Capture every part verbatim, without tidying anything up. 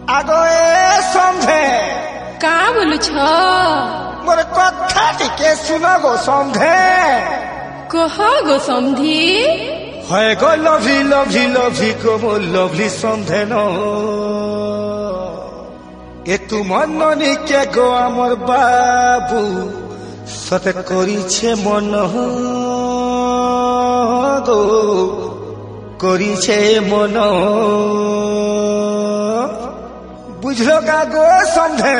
आगो ए समझे का बोलू छ मोर कथा टिके सुनो गो समझे कह गो समधी है गो लवली लवली लवली गो मोर लवली समझे न ए तू मननी के गो आमर बाबू सत करिछे मन गो करिछे मन बुझलो का गो समझे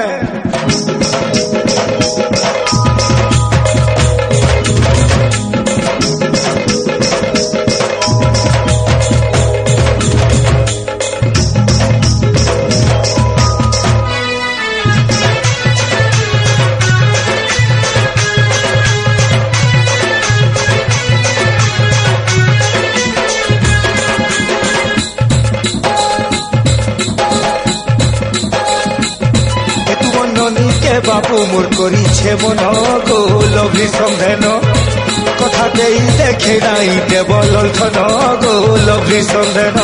बाबू मोर करिछे मन गो लवली समझेन कथा देई देखे नाई देवल थन गो लवली समझेन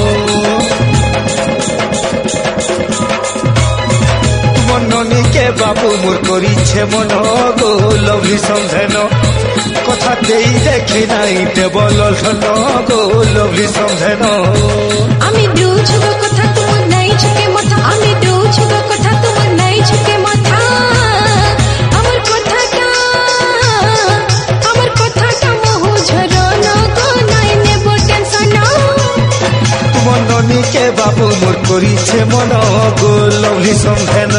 मननी के बाबू मोर करिछे मन गो लवली समझेन कथा देई देखे नाई देवल थन गो लवली समझेन आमी दूछ गो कथा तुम नाई छके मथा आमी दूछ गो कथा तुम नाई छके मथा अमर कथा का अमर कथा का मोह झरना को नाई नेबो टेंशन मननी के बाबू मोर करिछे मन गो लवली समझेन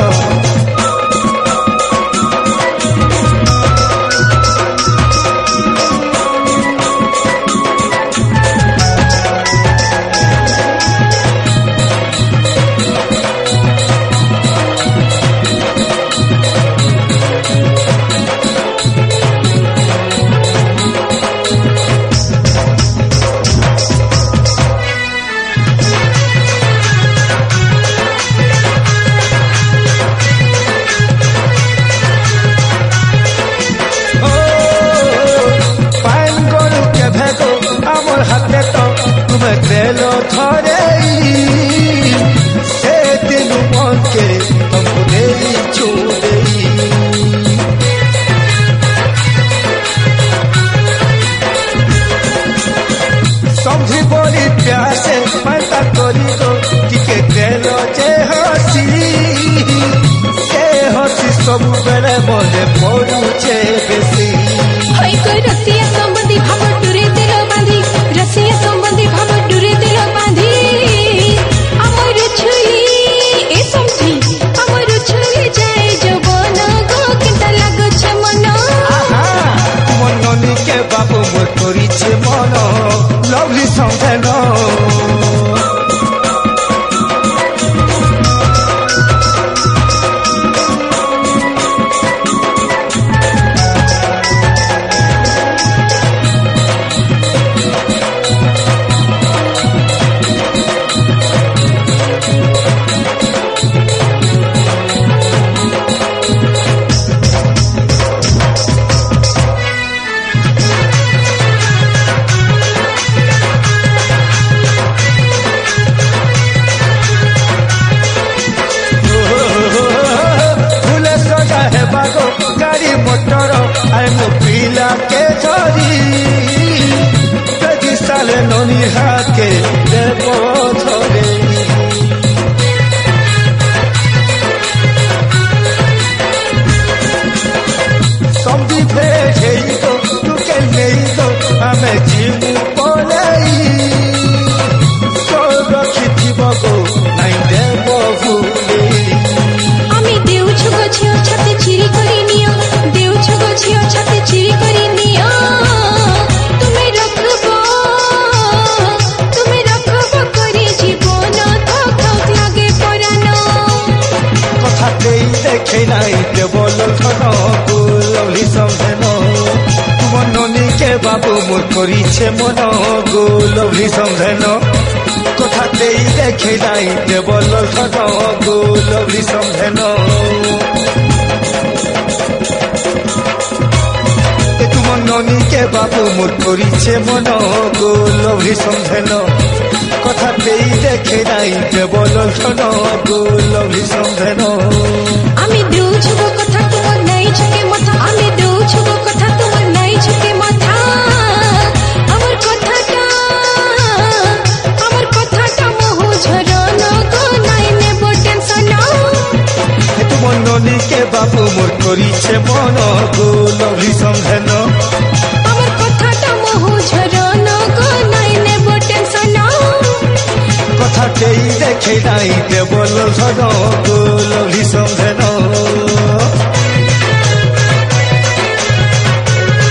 देलो थरे से दिन मन के तुमको दे छोड़े समझी बोली प्यासे मता करी तो टिके देलो जे हसी से हसी सब बेले मने पड़ुचे बेसी हई कोई रसिया संबंधी भाव टुरे दिल बांधी रसिया संबंधी भाव टुरे दिल बांधी अमर छुई ए समझी अमर छुई जाए जवन गो किंता लागो छ मन मननी के बाबू मोर करिछे मन लवली समझेन गाड़ी मोटर आम पिला के धरी तेजी साले ननी हाके देव धरे समझी भेजे तो तुके नहीं तो आमे जीव पलाई सो रखी गो नाई देव भूले आमी देउ छगो छियो छते चिरी करी नियो देउ छगो छियो छते चिरी करी नियो तुमे रखबो तुमे रखबो करी जीवन थक थक लागे परानो कथा देई देखे नाई देवल थन गो लवली समझेन मननी के बाबू मोर करिछे मन गो लवली समझेन कथा देई देखे नाई देवल थन गो लवली समझेन मननी के बाबू मोर करिछे मन गो लवली समझेन কথাতেই দেখে নাই কেবল ধন গো লভলি সমধেন আমি দেউছুব কথা তোমার নাই ঝুঁকে মাথা আমি দেউছুব কথা তোমার নাই ঝুঁকে মাথা আমার কথাটা আমার কথাটা মোহ ঝরন গো নাই নেব টেনশন তোমার ননীকে বাবু মোর করিছে মন গো লভলি সমধেন আমার কথাটা মোহ ঝরন গো নাই নেব টেনশন কথাতেই দেখে নাই কেবল ধন গো লভলি সমধেন